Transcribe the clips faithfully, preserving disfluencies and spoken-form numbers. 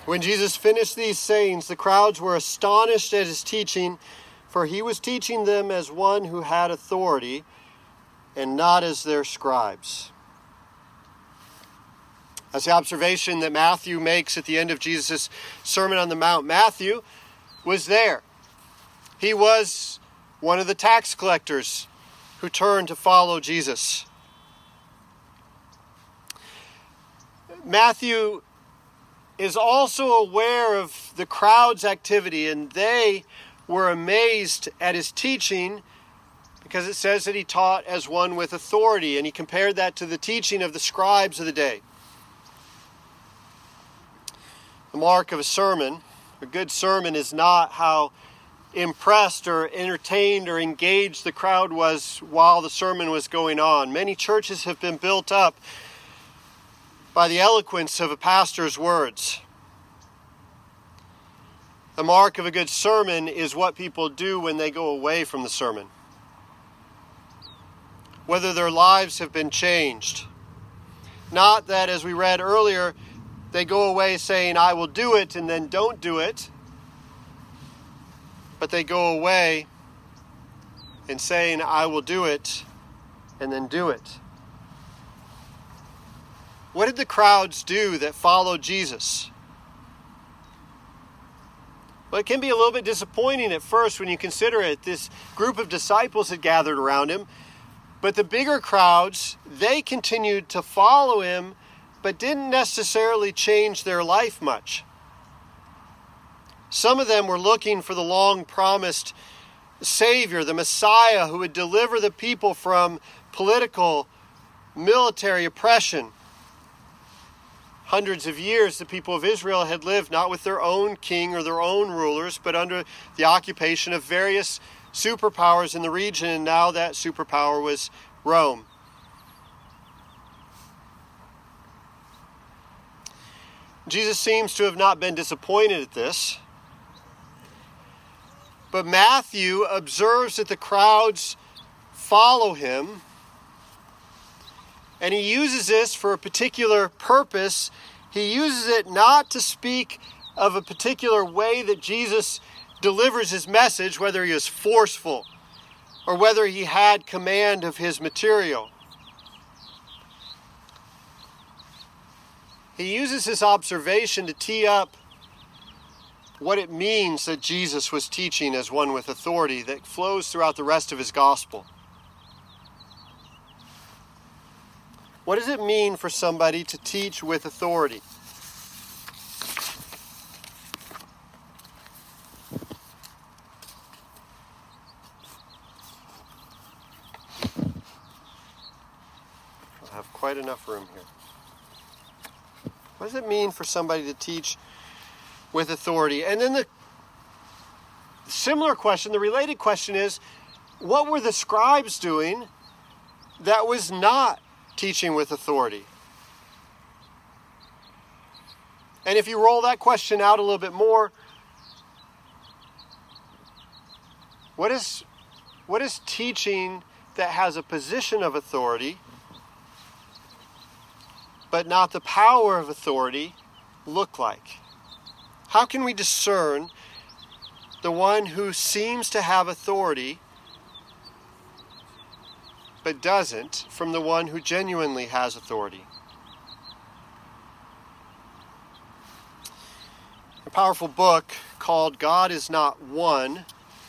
When Jesus finished these sayings, the crowds were astonished at his teaching, for he was teaching them as one who had authority, and not as their scribes. That's the observation that Matthew makes at the end of Jesus' Sermon on the Mount. Matthew was there. He was one of the tax collectors who turned to follow Jesus. Matthew is also aware of the crowd's activity, and they were amazed at his teaching because it says that he taught as one with authority, and he compared that to the teaching of the scribes of the day. The mark of a sermon, a good sermon, is not how impressed or entertained or engaged the crowd was while the sermon was going on. Many churches have been built up by the eloquence of a pastor's words. The mark of a good sermon is what people do when they go away from the sermon. Whether their lives have been changed. Not that, as we read earlier, they go away saying, I will do it, and then don't do it. But they go away and saying, I will do it, and then do it. What did the crowds do that followed Jesus? Well, it can be a little bit disappointing at first when you consider it. This group of disciples had gathered around him, but the bigger crowds, they continued to follow him, but didn't necessarily change their life much. Some of them were looking for the long-promised Savior, the Messiah, who would deliver the people from political, military oppression. Hundreds of years, the people of Israel had lived not with their own king or their own rulers, but under the occupation of various superpowers in the region, and now that superpower was Rome. Jesus seems to have not been disappointed at this, but Matthew observes that the crowds follow him, and he uses this for a particular purpose. He uses it not to speak of a particular way that Jesus delivers his message, whether he is forceful or whether he had command of his material. He uses this observation to tee up what it means that Jesus was teaching as one with authority that flows throughout the rest of his gospel. What does it mean for somebody to teach with authority? I have quite enough room here. What does it mean for somebody to teach with authority? And then the similar question, the related question is, what were the scribes doing that was not teaching with authority? And if you roll that question out a little bit more, what is what is teaching that has a position of authority but not the power of authority look like? How can we discern the one who seems to have authority but doesn't from the one who genuinely has authority? A powerful book called God Is Not One.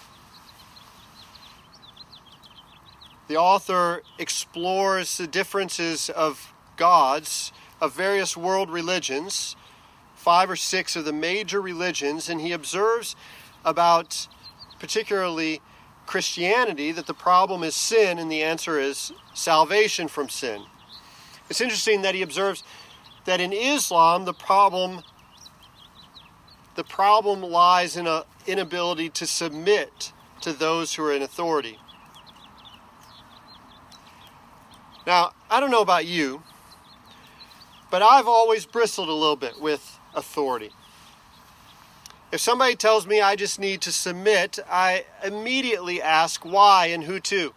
The author explores the differences of gods of various world religions, five or six of the major religions, and he observes about particularly Christianity that the problem is sin and the answer is salvation from sin. It's interesting that he observes that in Islam the problem the problem lies in an inability to submit to those who are in authority. Now, I don't know about you, but I've always bristled a little bit with authority. If somebody tells me I just need to submit, I immediately ask why and who to.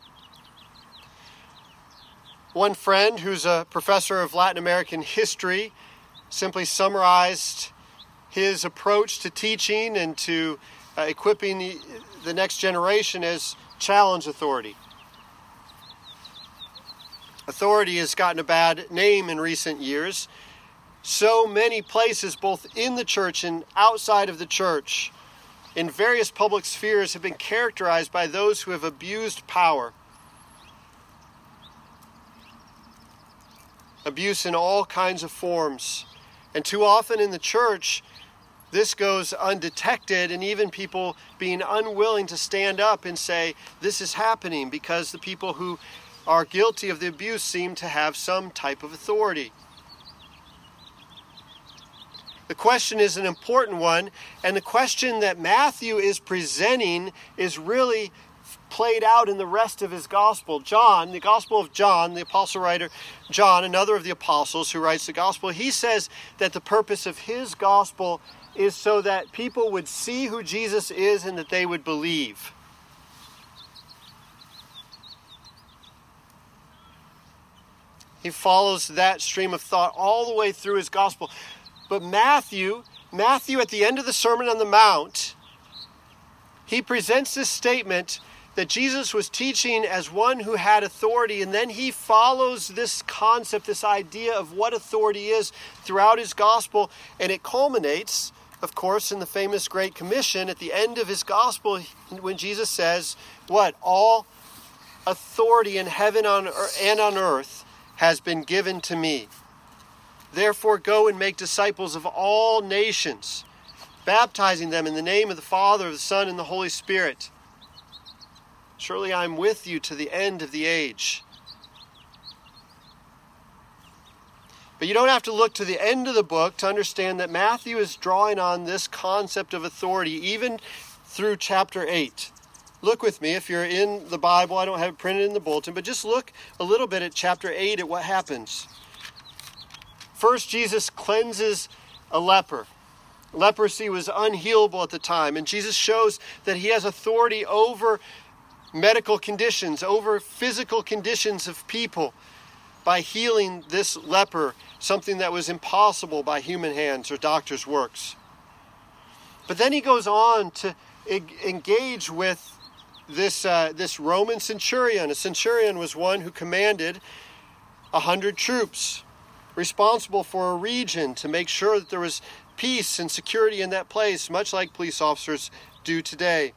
One friend who's a professor of Latin American history simply summarized his approach to teaching and to uh, equipping the, the next generation as challenge authority. Authority has gotten a bad name in recent years. So many places, both in the church and outside of the church, in various public spheres, have been characterized by those who have abused power. Abuse in all kinds of forms. And too often in the church, this goes undetected, and even people being unwilling to stand up and say, this is happening, because the people who are guilty of the abuse seem to have some type of authority. The question is an important one, and the question that Matthew is presenting is really played out in the rest of his gospel. John, the Gospel of John, the apostle writer John, another of the apostles who writes the gospel, he says that the purpose of his gospel is so that people would see who Jesus is and that they would believe. He follows that stream of thought all the way through his gospel. But Matthew, Matthew at the end of the Sermon on the Mount, he presents this statement that Jesus was teaching as one who had authority, and then he follows this concept, this idea of what authority is throughout his gospel, and it culminates, of course, in the famous Great Commission at the end of his gospel when Jesus says, what? All authority in heaven and on earth has been given to me. Therefore go and make disciples of all nations, baptizing them in the name of the Father, of the Son, and the Holy Spirit. Surely I am with you to the end of the age. But you don't have to look to the end of the book to understand that Matthew is drawing on this concept of authority even through chapter eight. Look with me, if you're in the Bible, I don't have it printed in the bulletin, but just look a little bit at chapter eight at what happens. First, Jesus cleanses a leper. Leprosy was unhealable at the time, and Jesus shows that he has authority over medical conditions, over physical conditions of people by healing this leper, something that was impossible by human hands or doctors' works. But then he goes on to engage with this uh, this Roman centurion. A centurion was one who commanded a hundred troops, responsible for a region to make sure that there was peace and security in that place, much like police officers do today.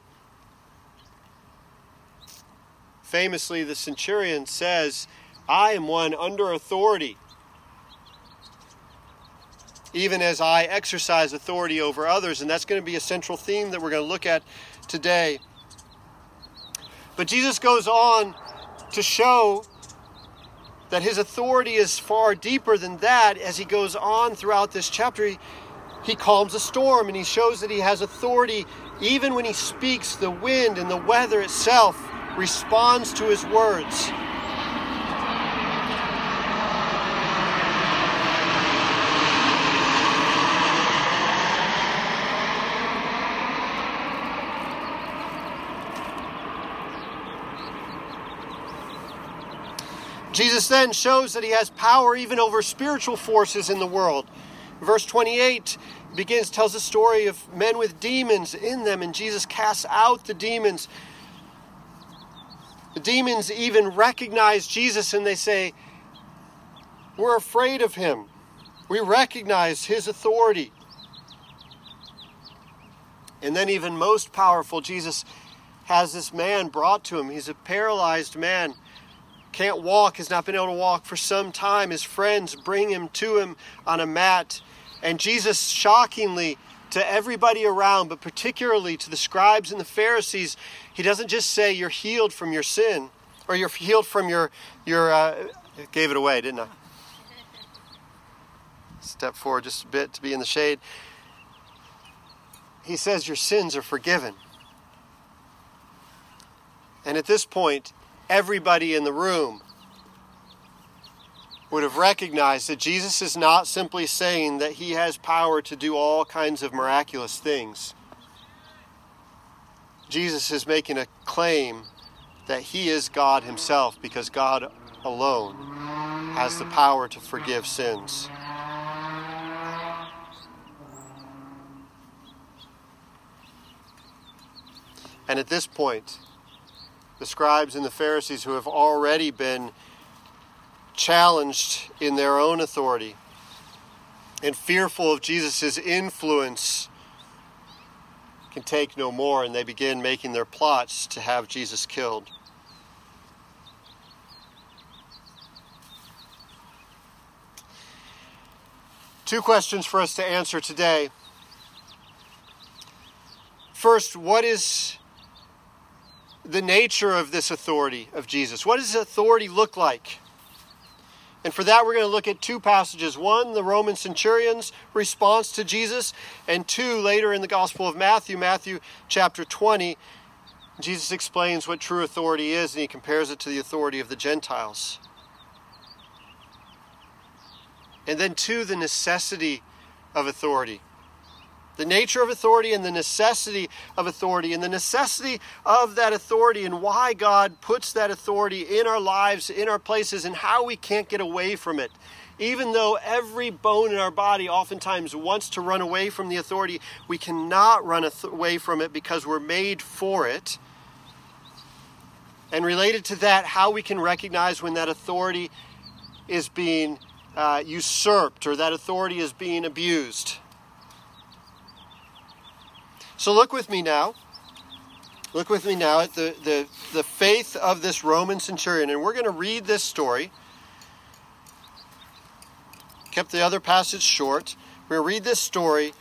Famously, the centurion says, I am one under authority, even as I exercise authority over others. And that's going to be a central theme that we're going to look at today. But Jesus goes on to show that his authority is far deeper than that. As he goes on throughout this chapter, he, he calms a storm, and he shows that he has authority even when he speaks. The wind and the weather itself responds to his words. Jesus then shows that he has power even over spiritual forces in the world. Verse twenty-eight begins, tells the story of men with demons in them, and Jesus casts out the demons. The demons even recognize Jesus, and they say, we're afraid of him. We recognize his authority. And then even most powerful, Jesus has this man brought to him. He's a paralyzed man. Can't walk, has not been able to walk for some time. His friends bring him to him on a mat. And Jesus, shockingly to everybody around, but particularly to the scribes and the Pharisees, he doesn't just say you're healed from your sin, or you're healed from your, your uh, gave it away, didn't I? Step forward just a bit to be in the shade. He says your sins are forgiven. And at this point, everybody in the room would have recognized that Jesus is not simply saying that he has power to do all kinds of miraculous things. Jesus is making a claim that he is God himself, because God alone has the power to forgive sins. And at this point, the scribes and the Pharisees, who have already been challenged in their own authority and fearful of Jesus' influence, can take no more, and they begin making their plots to have Jesus killed. Two questions for us to answer today. First, what is the nature of this authority of Jesus? What does authority look like? And for that, we're going to look at two passages. One, the Roman centurion's response to Jesus. And two, later in the Gospel of Matthew, Matthew chapter twenty, Jesus explains what true authority is, and he compares it to the authority of the Gentiles. And then two, the necessity of authority. The nature of authority and the necessity of authority, and the necessity of that authority, and why God puts that authority in our lives, in our places, and how we can't get away from it. Even though every bone in our body oftentimes wants to run away from the authority, we cannot run away from it because we're made for it. And related to that, how we can recognize when that authority is being uh, usurped, or that authority is being abused. So look with me now. Look with me now at the, the, the faith of this Roman centurion. And we're going to read this story. Kept the other passage short. We're going to read this story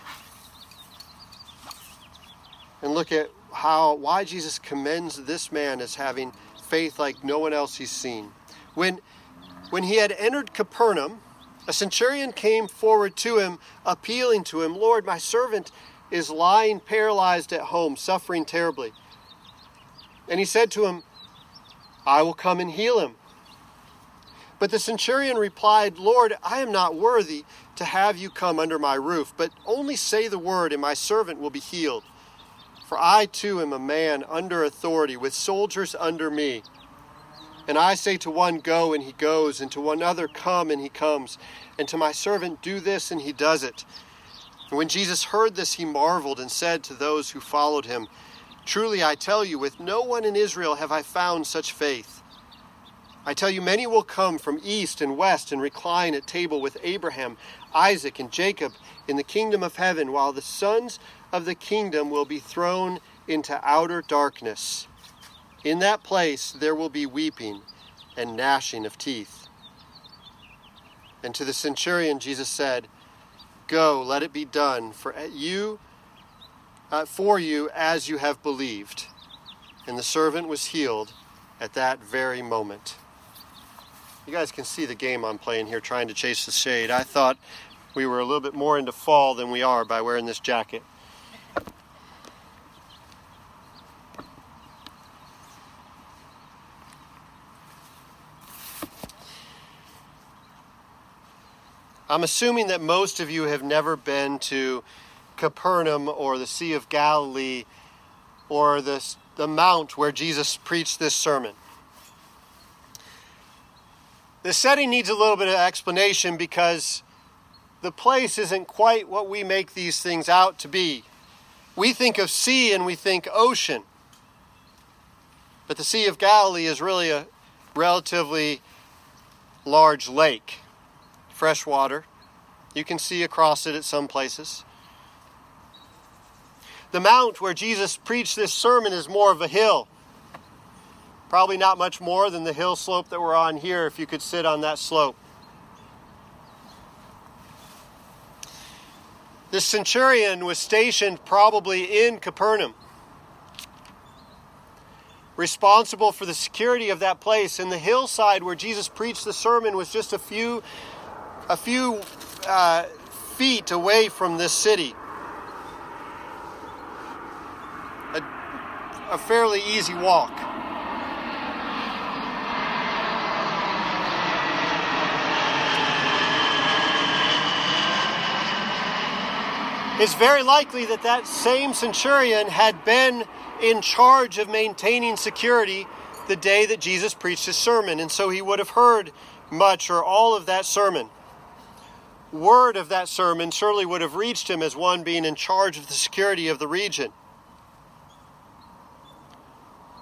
and look at how why Jesus commends this man as having faith like no one else he's seen. When, when he had entered Capernaum, a centurion came forward to him, appealing to him, "Lord, my servant is lying paralyzed at home, suffering terribly." And he said to him, "I will come and heal him." But the centurion replied, "Lord, I am not worthy to have you come under my roof, but only say the word, and my servant will be healed. For I too am a man under authority, with soldiers under me. And I say to one, 'Go,' and he goes, and to one other, 'Come,' and he comes, and to my servant, 'Do this,' and he does it." And when Jesus heard this, he marveled and said to those who followed him, "Truly I tell you, with no one in Israel have I found such faith. I tell you, many will come from east and west and recline at table with Abraham, Isaac, and Jacob in the kingdom of heaven, while the sons of the kingdom will be thrown into outer darkness. In that place there will be weeping and gnashing of teeth." And to the centurion Jesus said, "Go, let it be done for you, uh, for you as you have believed." And the servant was healed at that very moment. You guys can see the game I'm playing here, trying to chase the shade. I thought we were a little bit more into fall than we are by wearing this jacket. I'm assuming that most of you have never been to Capernaum or the Sea of Galilee or the, the mount where Jesus preached this sermon. The setting needs a little bit of explanation because the place isn't quite what we make these things out to be. We think of sea and we think ocean. But the Sea of Galilee is really a relatively large lake. Fresh water. You can see across it at some places. The mount where Jesus preached this sermon is more of a hill. Probably not much more than the hill slope that we're on here if you could sit on that slope. This centurion was stationed probably in Capernaum, responsible for the security of that place. And the hillside where Jesus preached the sermon was just a few a few uh, feet away from this city. A, a fairly easy walk. It's very likely that that same centurion had been in charge of maintaining security the day that Jesus preached his sermon, and so he would have heard much or all of that sermon. Word of that sermon surely would have reached him as one being in charge of the security of the region.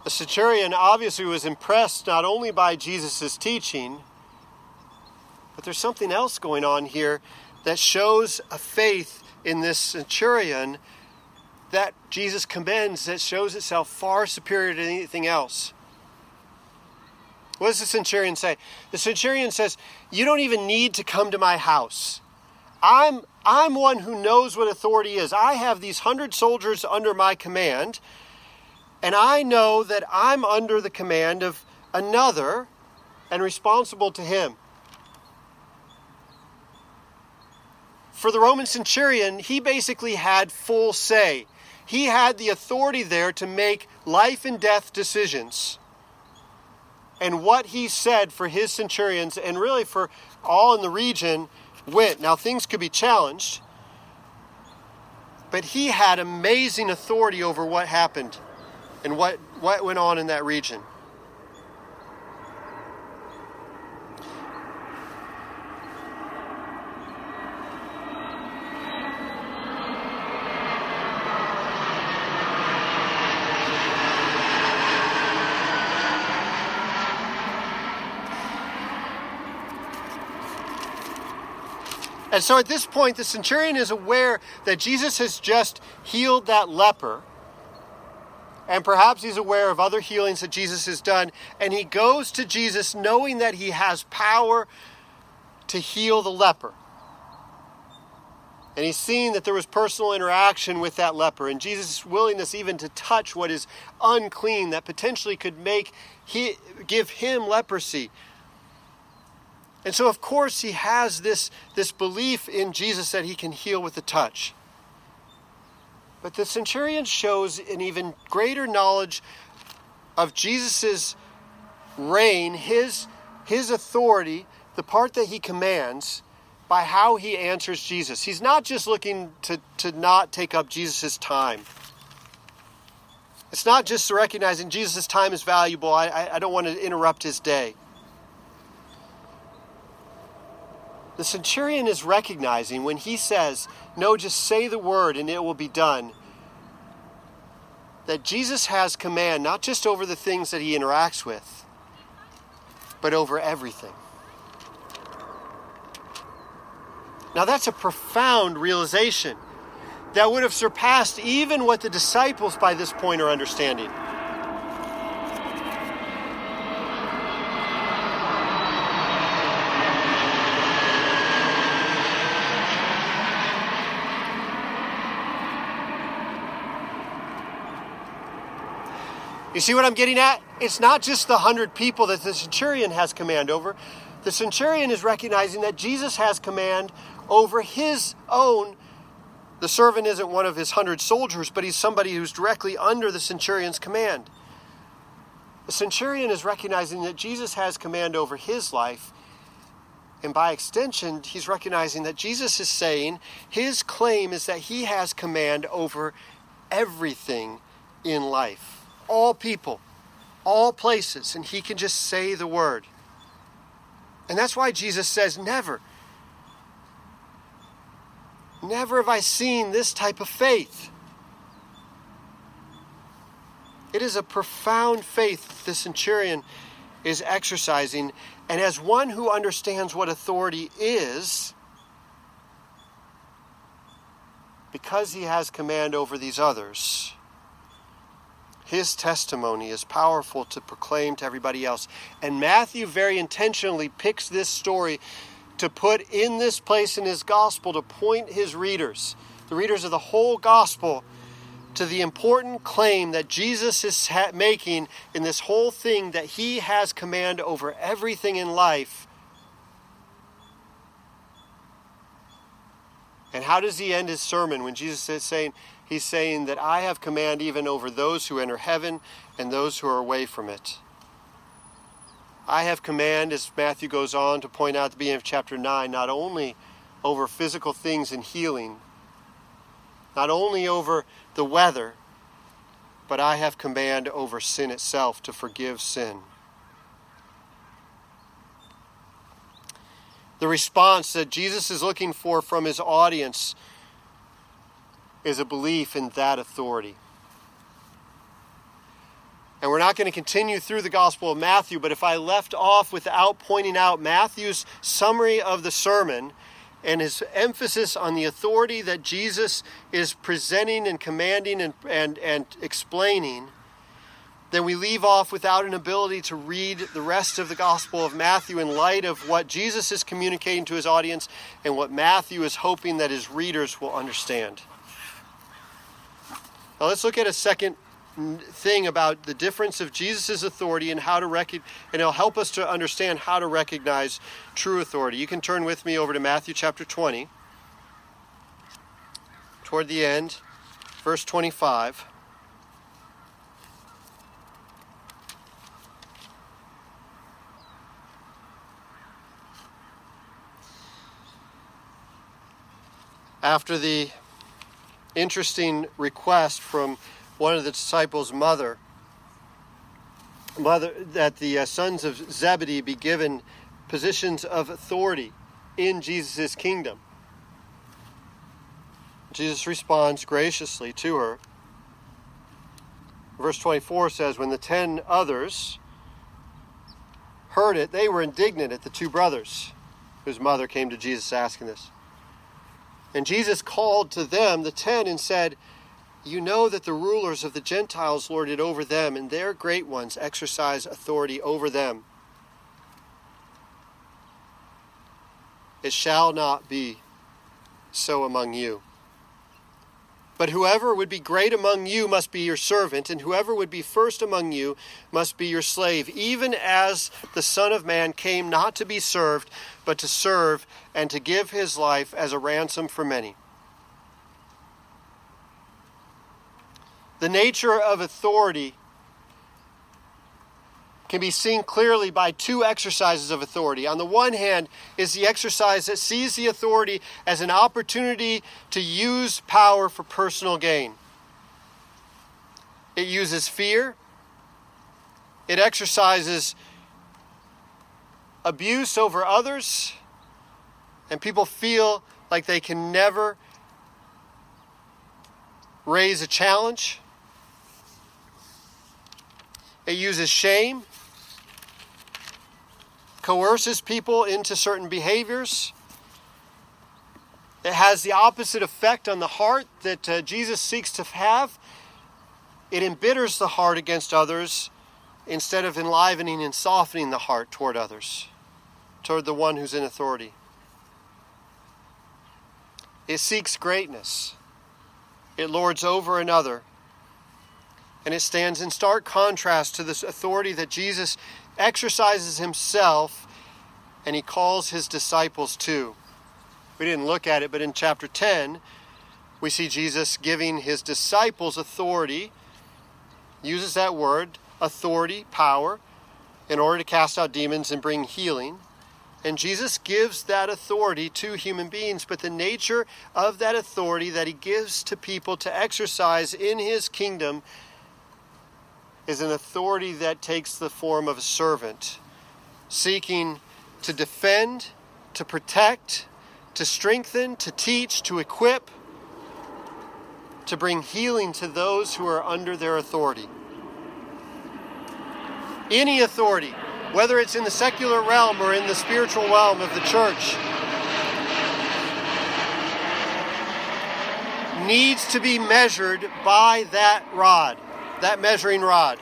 The centurion obviously was impressed not only by Jesus' teaching, but there's something else going on here that shows a faith in this centurion that Jesus commends, that shows itself far superior to anything else. What does the centurion say? The centurion says, you don't even need to come to my house. I'm, I'm one who knows what authority is. I have these hundred soldiers under my command, and I know that I'm under the command of another and responsible to him. For the Roman centurion, he basically had full say. He had the authority there to make life and death decisions. And what he said for his centurions, and really for all in the region, went. Now, things could be challenged, but he had amazing authority over what happened and what, what went on in that region. And so at this point, the centurion is aware that Jesus has just healed that leper. And perhaps he's aware of other healings that Jesus has done. And he goes to Jesus knowing that he has power to heal the leper. And he's seen that there was personal interaction with that leper. And Jesus' willingness even to touch what is unclean that potentially could make he, give him leprosy. And so, of course, he has this, this belief in Jesus that he can heal with a touch. But the centurion shows an even greater knowledge of Jesus' reign, his, his authority, the part that he commands, by how he answers Jesus. He's not just looking to, to not take up Jesus' time. It's not just recognizing Jesus' time is valuable. I, I, I don't want to interrupt his day. The centurion is recognizing when he says, no, just say the word and it will be done, that Jesus has command not just over the things that he interacts with, but over everything. Now that's a profound realization that would have surpassed even what the disciples by this point are understanding. You see what I'm getting at? It's not just the hundred people that the centurion has command over. The centurion is recognizing that Jesus has command over his own. The servant isn't one of his hundred soldiers, but he's somebody who's directly under the centurion's command. The centurion is recognizing that Jesus has command over his life. And by extension, he's recognizing that Jesus is saying his claim is that he has command over everything in life. All people, all places, and he can just say the word. And that's why Jesus says, never, never have I seen this type of faith. It is a profound faith the centurion is exercising, and as one who understands what authority is, because he has command over these others, his testimony is powerful to proclaim to everybody else. And Matthew very intentionally picks this story to put in this place in his gospel to point his readers, the readers of the whole gospel, to the important claim that Jesus is ha- making in this whole thing, that he has command over everything in life. And how does he end his sermon when Jesus is saying, he's saying that I have command even over those who enter heaven and those who are away from it. I have command, as Matthew goes on to point out at the beginning of chapter nine, not only over physical things and healing, not only over the weather, but I have command over sin itself to forgive sin. The response that Jesus is looking for from his audience is a belief in that authority. And we're not going to continue through the Gospel of Matthew, but if I left off without pointing out Matthew's summary of the sermon and his emphasis on the authority that Jesus is presenting and commanding and, and, and explaining, then we leave off without an ability to read the rest of the Gospel of Matthew in light of what Jesus is communicating to his audience and what Matthew is hoping that his readers will understand. Now let's look at a second thing about the difference of Jesus' authority and how to recognize, and it'll help us to understand how to recognize true authority. You can turn with me over to Matthew chapter twenty, toward the end, verse twenty-five. After the interesting request from one of the disciples' mother, mother that the uh, sons of Zebedee be given positions of authority in Jesus' kingdom, Jesus responds graciously to her. Verse twenty-four says, when the ten others heard it, they were indignant at the two brothers whose mother came to Jesus asking this. And Jesus called to them the ten and said, you know that the rulers of the Gentiles lord it over them, and their great ones exercise authority over them. It shall not be so among you. But whoever would be great among you must be your servant, and whoever would be first among you must be your slave, even as the Son of Man came not to be served, but to serve and to give his life as a ransom for many. The nature of authority can be seen clearly by two exercises of authority. On the one hand is the exercise that sees the authority as an opportunity to use power for personal gain. It uses fear. It exercises abuse over others. And people feel like they can never raise a challenge. It uses shame, coerces people into certain behaviors. It has the opposite effect on the heart that uh, Jesus seeks to have. It embitters the heart against others instead of enlivening and softening the heart toward others, toward the one who's in authority. It seeks greatness. It lords over another. And it stands in stark contrast to this authority that Jesus exercises himself and he calls his disciples to. We didn't look at it, but in chapter ten, we see Jesus giving his disciples authority, uses that word, authority, power, in order to cast out demons and bring healing. And Jesus gives that authority to human beings, but the nature of that authority that he gives to people to exercise in his kingdom is an authority that takes the form of a servant, seeking to defend, to protect, to strengthen, to teach, to equip, to bring healing to those who are under their authority. Any authority, whether it's in the secular realm or in the spiritual realm of the church, needs to be measured by that rod. That measuring rod.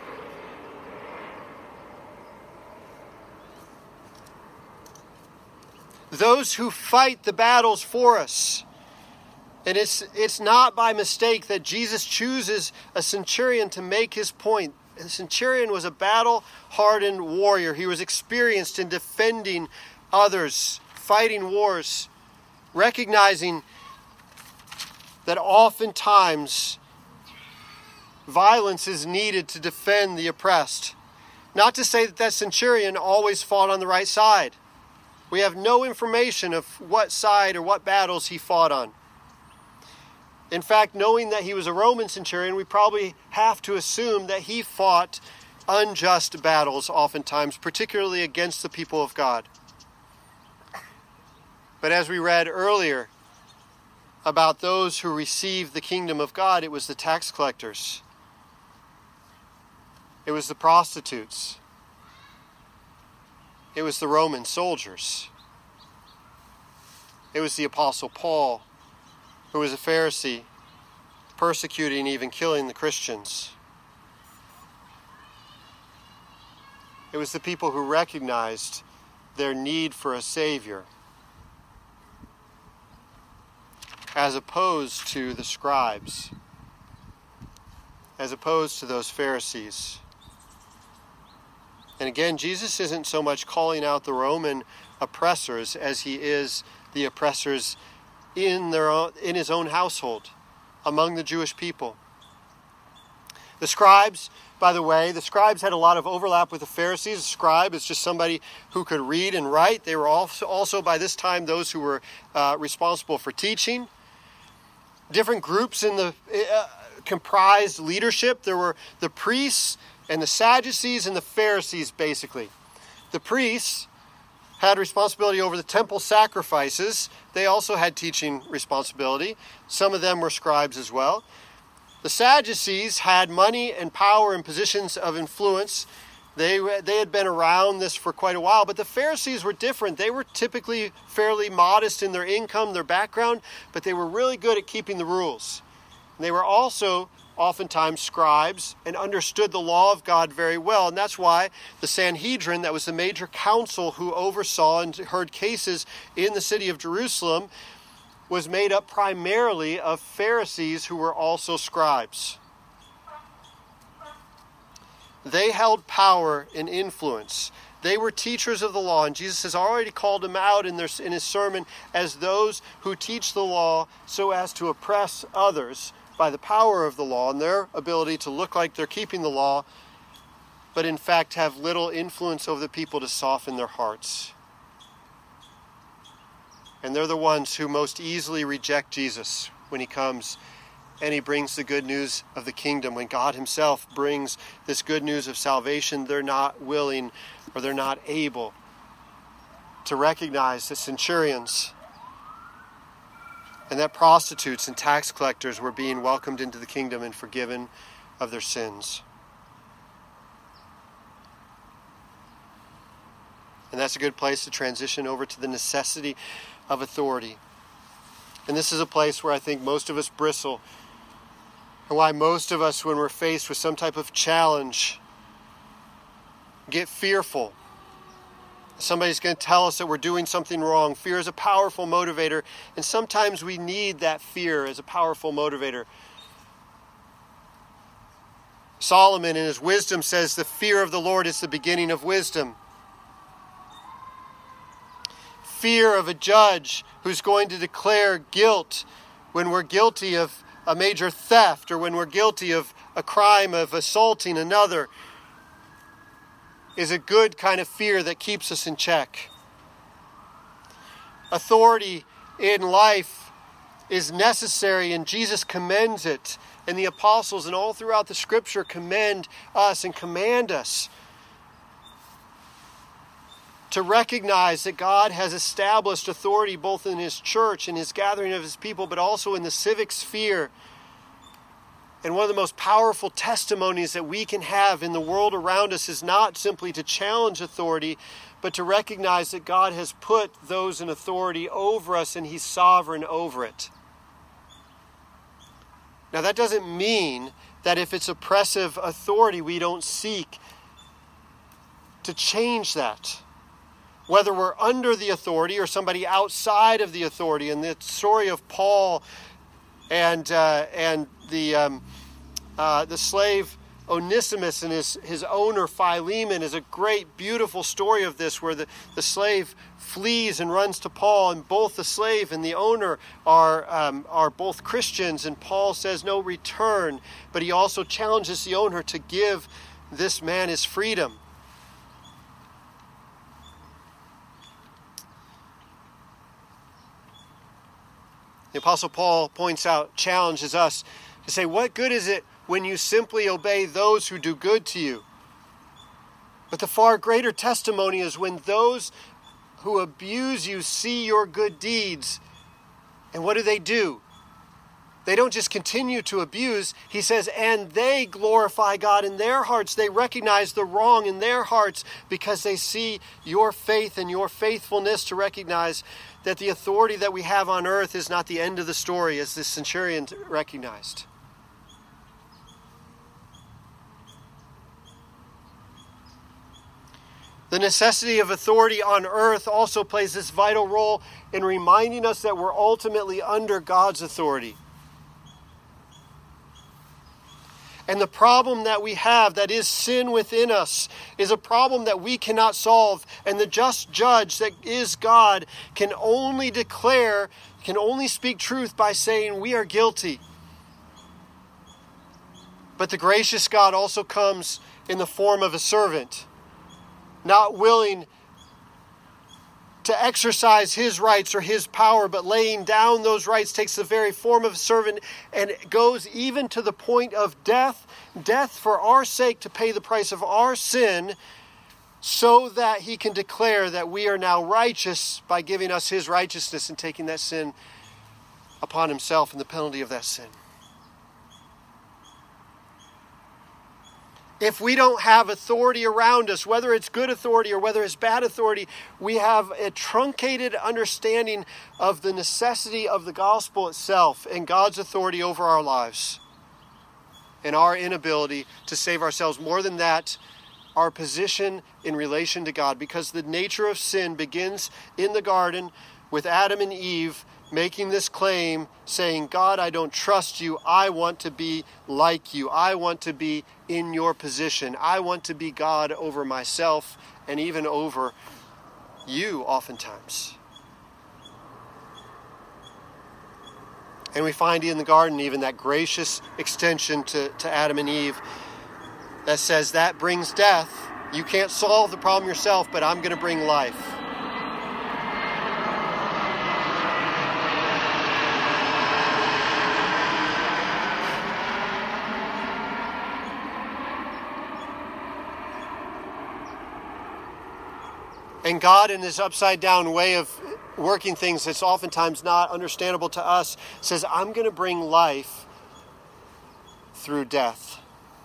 Those who fight the battles for us. And it's it's not by mistake that Jesus chooses a centurion to make his point. The centurion was a battle-hardened warrior. He was experienced in defending others, fighting wars, recognizing that oftentimes violence is needed to defend the oppressed. Not to say that that centurion always fought on the right side. We have no information of what side or what battles he fought on. In fact, knowing that he was a Roman centurion, we probably have to assume that he fought unjust battles oftentimes, particularly against the people of God. But as we read earlier about those who received the kingdom of God, it was the tax collectors. It was the prostitutes. It was the Roman soldiers. It was the Apostle Paul, who was a Pharisee, persecuting, even killing the Christians. It was the people who recognized their need for a Savior, as opposed to the scribes, as opposed to those Pharisees. And again, Jesus isn't so much calling out the Roman oppressors as he is the oppressors in their own, in his own household, among the Jewish people. The scribes, by the way, the scribes had a lot of overlap with the Pharisees. A scribe is just somebody who could read and write. They were also, also by this time, those who were uh, responsible for teaching. Different groups in the uh, comprised leadership. There were the priests and the Sadducees and the Pharisees, basically. The priests had responsibility over the temple sacrifices. They also had teaching responsibility. Some of them were scribes as well. The Sadducees had money and power and positions of influence. They, they had been around this for quite a while, but the Pharisees were different. They were typically fairly modest in their income, their background, but they were really good at keeping the rules. And they were also oftentimes scribes and understood the law of God very well. And that's why the Sanhedrin, that was the major council who oversaw and heard cases in the city of Jerusalem, was made up primarily of Pharisees who were also scribes. They held power and influence. They were teachers of the law, and Jesus has already called them out in, their, in his sermon as those who teach the law so as to oppress others by the power of the law and their ability to look like they're keeping the law, but in fact have little influence over the people to soften their hearts. And they're the ones who most easily reject Jesus when he comes and he brings the good news of the kingdom. When God himself brings this good news of salvation, they're not willing or they're not able to recognize the centurions and that prostitutes and tax collectors were being welcomed into the kingdom and forgiven of their sins. And that's a good place to transition over to the necessity of authority. And this is a place where I think most of us bristle, and why most of us, when we're faced with some type of challenge, get fearful. Somebody's going to tell us that we're doing something wrong. Fear is a powerful motivator, and sometimes we need that fear as a powerful motivator. Solomon in his wisdom says the fear of the Lord is the beginning of wisdom. Fear of a judge who's going to declare guilt when we're guilty of a major theft or when we're guilty of a crime of assaulting another is a good kind of fear that keeps us in check. Authority in life is necessary, and Jesus commends it, and the apostles and all throughout the scripture commend us and command us to recognize that God has established authority both in his church and his gathering of his people, but also in the civic sphere. And one of the most powerful testimonies that we can have in the world around us is not simply to challenge authority, but to recognize that God has put those in authority over us and he's sovereign over it. Now that doesn't mean that if it's oppressive authority, we don't seek to change that. Whether we're under the authority or somebody outside of the authority. And the story of Paul and uh, and the um, uh, the slave Onesimus and his, his owner Philemon is a great, beautiful story of this, where the, the slave flees and runs to Paul, and both the slave and the owner are um, are both Christians, and Paul says, no, return. But he also challenges the owner to give this man his freedom. The Apostle Paul points out, challenges us to say, what good is it when you simply obey those who do good to you? But the far greater testimony is when those who abuse you see your good deeds. And what do they do? They don't just continue to abuse. He says, and they glorify God in their hearts. They recognize the wrong in their hearts because they see your faith and your faithfulness to recognize that the authority that we have on earth is not the end of the story, as this centurion recognized. The necessity of authority on earth also plays this vital role in reminding us that we're ultimately under God's authority. And the problem that we have, that is sin within us, is a problem that we cannot solve. And the just judge that is God can only declare, can only speak truth by saying we are guilty. But the gracious God also comes in the form of a servant, not willing to exercise his rights or his power, but laying down those rights, takes the very form of a servant and goes even to the point of death, death for our sake to pay the price of our sin, so that he can declare that we are now righteous by giving us his righteousness and taking that sin upon himself and the penalty of that sin. If we don't have authority around us, whether it's good authority or whether it's bad authority, we have a truncated understanding of the necessity of the gospel itself and God's authority over our lives and our inability to save ourselves. More than that, our position in relation to God, because the nature of sin begins in the garden with Adam and Eve making this claim, saying, God, I don't trust you. I want to be like you. I want to be in your position. I want to be God over myself and even over you oftentimes. And we find in the garden even that gracious extension to, to Adam and Eve that says that brings death. You can't solve the problem yourself, but I'm going to bring life. And God, in his upside-down way of working things that's oftentimes not understandable to us, says, I'm going to bring life through death.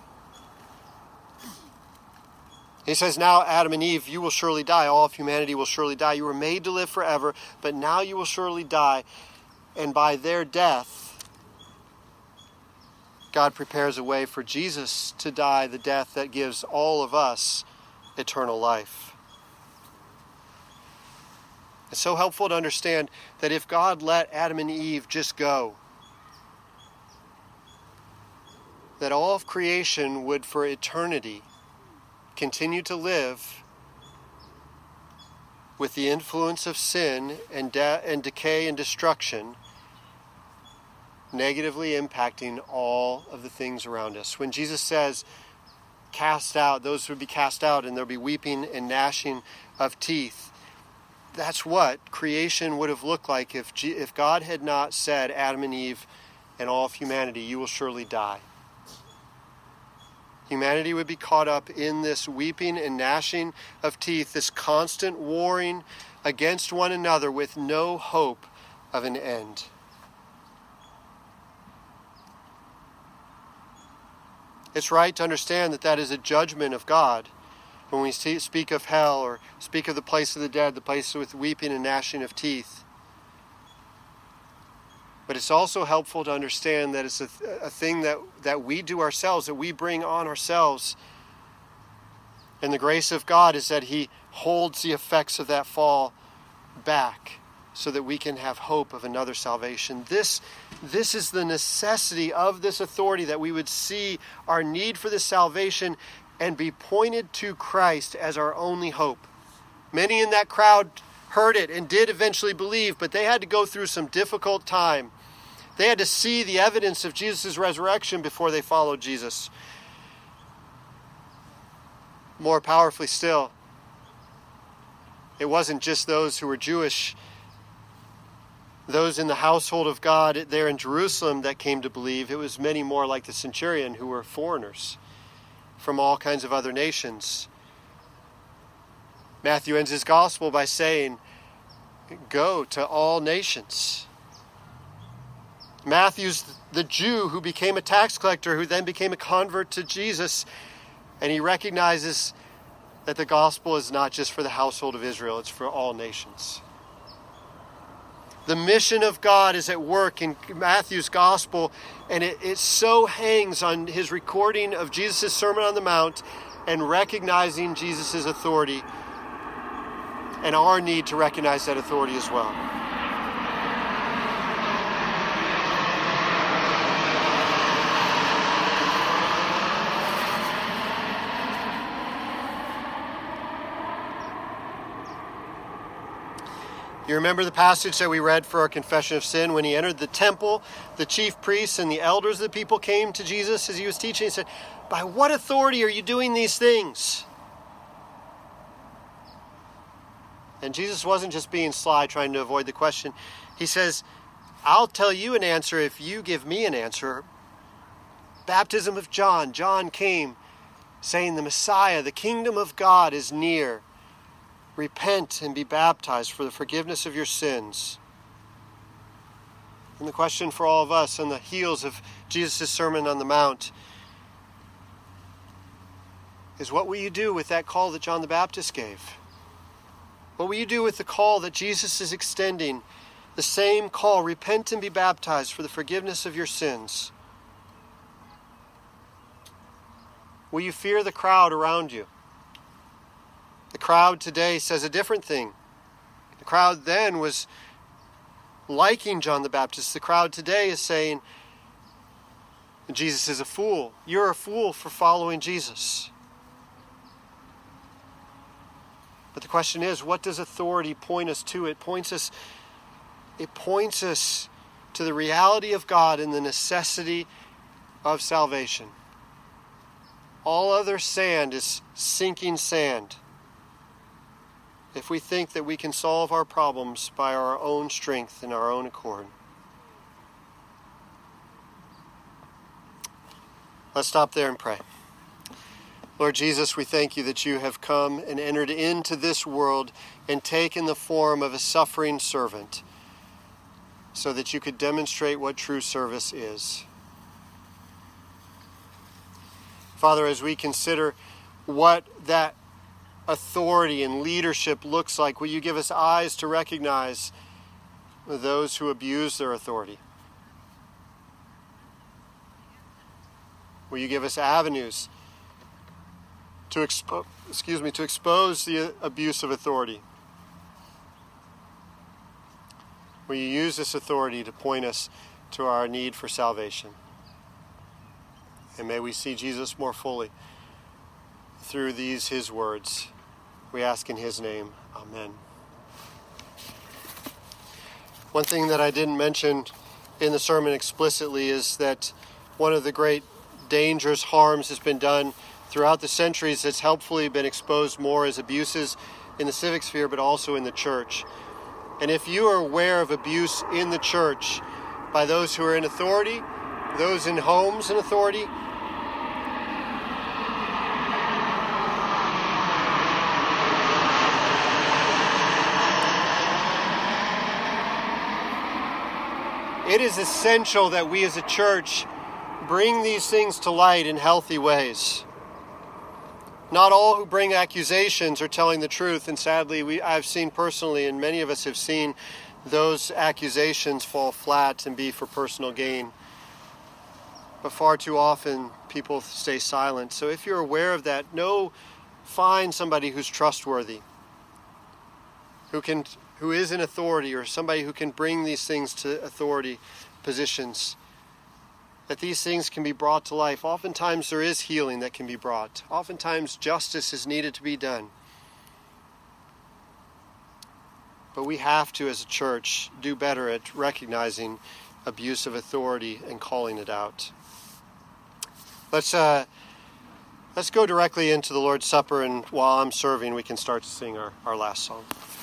He says, now, Adam and Eve, you will surely die. All of humanity will surely die. You were made to live forever, but now you will surely die. And by their death, God prepares a way for Jesus to die, the death that gives all of us eternal life. It's so helpful to understand that if God let Adam and Eve just go, that all of creation would for eternity continue to live with the influence of sin and, de- and decay and destruction, negatively impacting all of the things around us. When Jesus says, cast out, those would be cast out, and there'll be weeping and gnashing of teeth, that's what creation would have looked like if G- if God had not said, Adam and Eve and all of humanity, you will surely die. Humanity would be caught up in this weeping and gnashing of teeth, this constant warring against one another with no hope of an end. It's right to understand that that is a judgment of God. When we speak of hell or speak of the place of the dead, the place with weeping and gnashing of teeth. But it's also helpful to understand that it's a, a thing that, that we do ourselves, that we bring on ourselves. And the grace of God is that he holds the effects of that fall back so that we can have hope of another salvation. This, this is the necessity of this authority, that we would see our need for this salvation and be pointed to Christ as our only hope. Many in that crowd heard it and did eventually believe, but they had to go through some difficult time. They had to see the evidence of Jesus' resurrection before they followed Jesus. More powerfully still, it wasn't just those who were Jewish, those in the household of God there in Jerusalem that came to believe. It was many more like the centurion who were foreigners from all kinds of other nations. Matthew ends his gospel by saying, go to all nations. Matthew's the Jew who became a tax collector, who then became a convert to Jesus, and he recognizes that the gospel is not just for the household of Israel, it's for all nations. The mission of God is at work in Matthew's gospel, and it, it so hangs on his recording of Jesus' Sermon on the Mount and recognizing Jesus' authority and our need to recognize that authority as well. You remember the passage that we read for our confession of sin? When he entered the temple, the chief priests and the elders of the people came to Jesus as he was teaching and said, "By what authority are you doing these things?" And Jesus wasn't just being sly, trying to avoid the question. He says, "I'll tell you an answer if you give me an answer." Baptism of John. John came saying, "The Messiah, the kingdom of God is near. Repent and be baptized for the forgiveness of your sins." And the question for all of us on the heels of Jesus' Sermon on the Mount is, what will you do with that call that John the Baptist gave? What will you do with the call that Jesus is extending? The same call, repent and be baptized for the forgiveness of your sins. Will you fear the crowd around you? The crowd today says a different thing. The crowd then was liking John the Baptist. The crowd today is saying, Jesus is a fool. You're a fool for following Jesus. But the question is, what does authority point us to? It points us, it points us to the reality of God and the necessity of salvation. All other sand is sinking sand if we think that we can solve our problems by our own strength and our own accord. Let's stop there and pray. Lord Jesus, we thank you that you have come and entered into this world and taken the form of a suffering servant so that you could demonstrate what true service is. Father, as we consider what that authority and leadership looks like, will you give us eyes to recognize those who abuse their authority? Will you give us avenues to expo- excuse me, to expose the abuse of authority? Will you use this authority to point us to our need for salvation? And may we see Jesus more fully through these his words. We ask in his name. Amen. One thing that I didn't mention in the sermon explicitly is that one of the great dangers, harms that's been done throughout the centuries that's helpfully been exposed more as abuses in the civic sphere, but also in the church. And if you are aware of abuse in the church by those who are in authority, those in homes in authority, it is essential that we as a church bring these things to light in healthy ways. Not all who bring accusations are telling the truth, and sadly, we, I've seen personally, and many of us have seen those accusations fall flat and be for personal gain. But far too often, people stay silent. So if you're aware of that, know, find somebody who's trustworthy, who can, who is in authority, or somebody who can bring these things to authority positions, that these things can be brought to life. Oftentimes there is healing that can be brought. Oftentimes justice is needed to be done. But we have to, as a church, do better at recognizing abuse of authority and calling it out. Let's uh, let's go directly into the Lord's Supper, and while I'm serving, we can start to sing our, our last song.